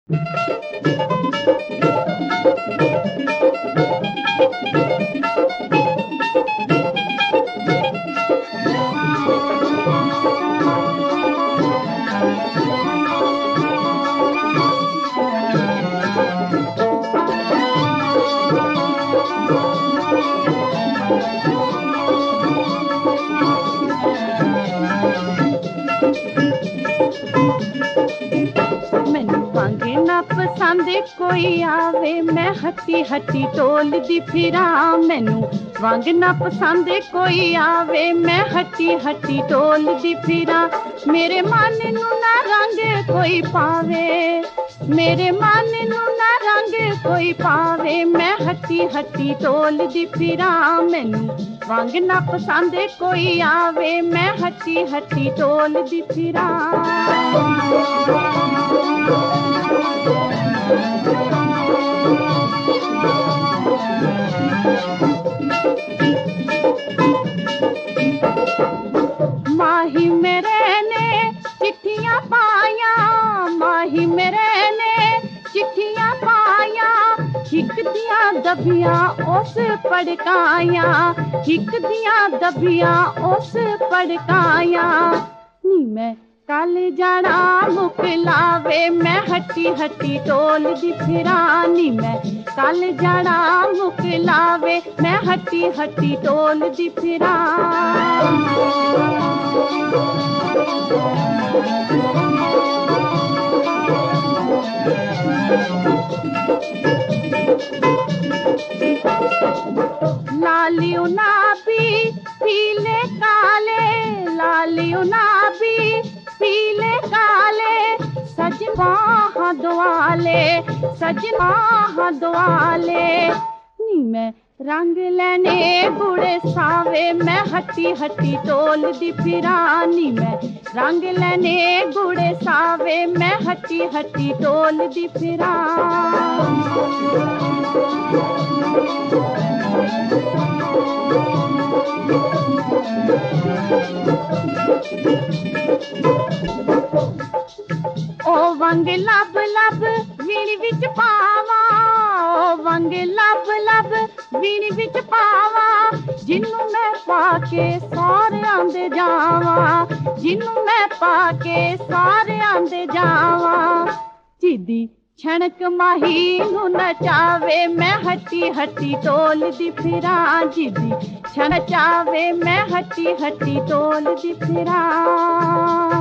मैनू वांगे ना पसंद कोई आवे, मैं हट्टी हट्टी टोलदी फिरां। मैनू वांगे ना पसंद कोई आवे, मैं हट्टी हट्टी टोलदी फिरां। मेरे मन नू ना रंग कोई पावे, मेरे मन नू ना रंग कोई पावे, मैं हट्टी हट्टी टोलदी फिरां। मैनू वांगे ना पसंद कोई आवे, मैं हट्टी हट्टी टोलदी फिरां। माही मेरे ने चिट्ठियां पाया, माही मेरे ने चिट्ठियां पाया। हिक दियां दबियां उस पड़काया, हिक दियां दबियां उस पड़काया। नी मैं कल जाना मुकलावे, मैं हट्टी हट्टी टोलदी फिरां। नी मैं कल जाना मुकलावे, मैं हट्टी हट्टी टोलदी फिरां। लालियो नाबी पीले काले, लालियो नाबी पीले काले। सजना दुआले, सजना दुआले। नी मैं रंग लेने गुड़े सावे, मैं हट्टी हट्टी टोलदी फिरां। नी मैं रंग लेने गुड़े सावे, मैं हट्टी हट्टी टोलदी फिरां। ओ वंग लब लब वीणी विच पावा, ओ वंग लब लब वीणी विच पावा। जिन्नू मैं पाके सारे आंदे जावा, जिन्नू मैं पाके सारे आंदे जावा। जिदी छणक माही नू नचावे, मैं हट्टी हट्टी टोलदी फिरां। जिदी छण चावे, मैं हट्टी हट्टी टोलदी फिरां।